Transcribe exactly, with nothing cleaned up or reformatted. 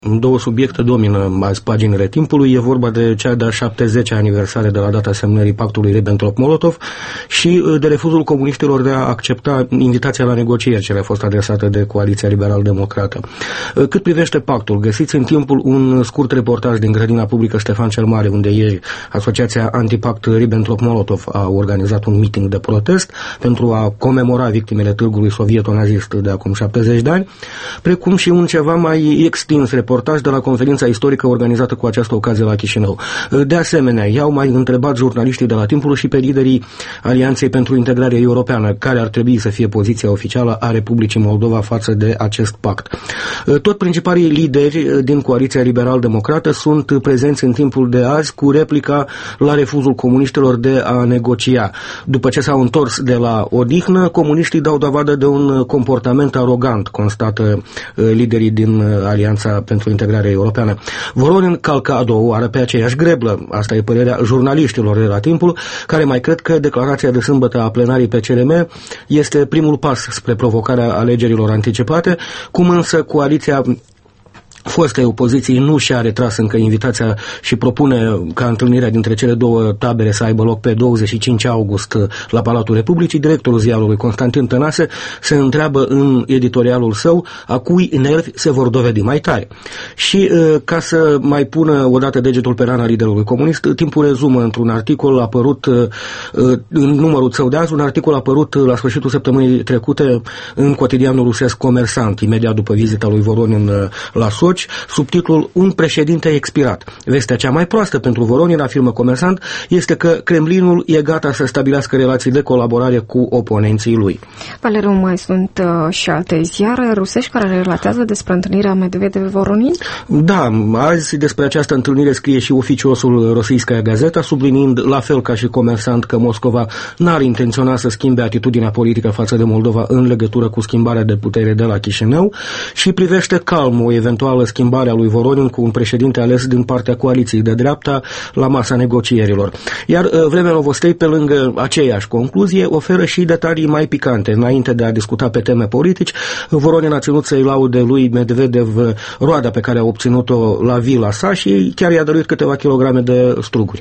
Două subiecte domină azi paginile Timpului. E vorba de cea de-a șaptezecea aniversare de la data semnării pactului Ribbentrop-Molotov și de refuzul comuniștilor de a accepta invitația la negocieri ce le-a fost adresată de Coaliția Liberal-Democrată. Cât privește pactul, găsiți în Timpul un scurt reportaj din grădina publică Ștefan cel Mare, unde ieri Asociația Antipact Ribbentrop-Molotov a organizat un meeting de protest pentru a comemora victimele târgului sovieto-nazist de acum șaptezeci de ani, precum și un ceva mai extins reportaj de la conferința istorică organizată cu această ocazie la Chișinău. De asemenea, i-au mai întrebat jurnaliștii de la Timpul și pe liderii Alianței pentru Integrare Europeană care ar trebui să fie poziția oficială a Republicii Moldova față de acest pact. Tot principalii lideri din Coaliția Liberal-Democrată sunt prezenți în Timpul de azi cu replica la refuzul comuniștilor de a negocia. După ce s-au întors de la odihnă, comuniștii dau dovadă de un comportament arogant, constată liderii din Alianța pentru Integrare Europeană. Voronin calcă a doua oară pe aceeași greblă. Asta e părerea jurnaliștilor de la Timpul, care mai cred că declarația de sâmbătă a plenarii P C R M este primul pas spre provocarea alegerilor anticipate, cum însă coaliția fostei opoziții nu și-a retras încă invitația și propune ca întâlnirea dintre cele două tabere să aibă loc pe douăzeci și cinci august la Palatul Republicii. Directorul ziarului Constantin Tănase se întreabă în editorialul său a cui nervi se vor dovedi mai tare. Și ca să mai pună odată degetul pe rana liderului comunist, Timpul rezumă într-un articol apărut în numărul său de azi, un articol apărut la sfârșitul săptămânii trecute în cotidianul rusesc Comersant, imediat după vizita lui Voronin la Sochi, subtitlul Un președinte expirat. Vestea cea mai proastă pentru Voronin, afirmă Comersant, este că Kremlinul e gata să stabilească relații de colaborare cu oponenții lui. Valeriu, mai sunt uh, și alte ziare rusești care relatează despre întâlnirea Medvedev-Voronin? Da, azi despre această întâlnire scrie și oficiosul Rossiyskaya Gazeta, subliniind, la fel ca și Comersant, că Moscova n-ar intenționa să schimbe atitudinea politică față de Moldova în legătură cu schimbarea de putere de la Chișinău și privește calm o eventuală schimbarea lui Voronin cu un președinte ales din partea coaliției de dreapta la masa negocierilor. Iar Vremea Novostei, pe lângă aceeași concluzie, oferă și detalii mai picante. Înainte de a discuta pe teme politici, Voronin a ținut să-i laude lui Medvedev roada pe care a obținut-o la vila sa și chiar i-a dăruit câteva kilograme de struguri.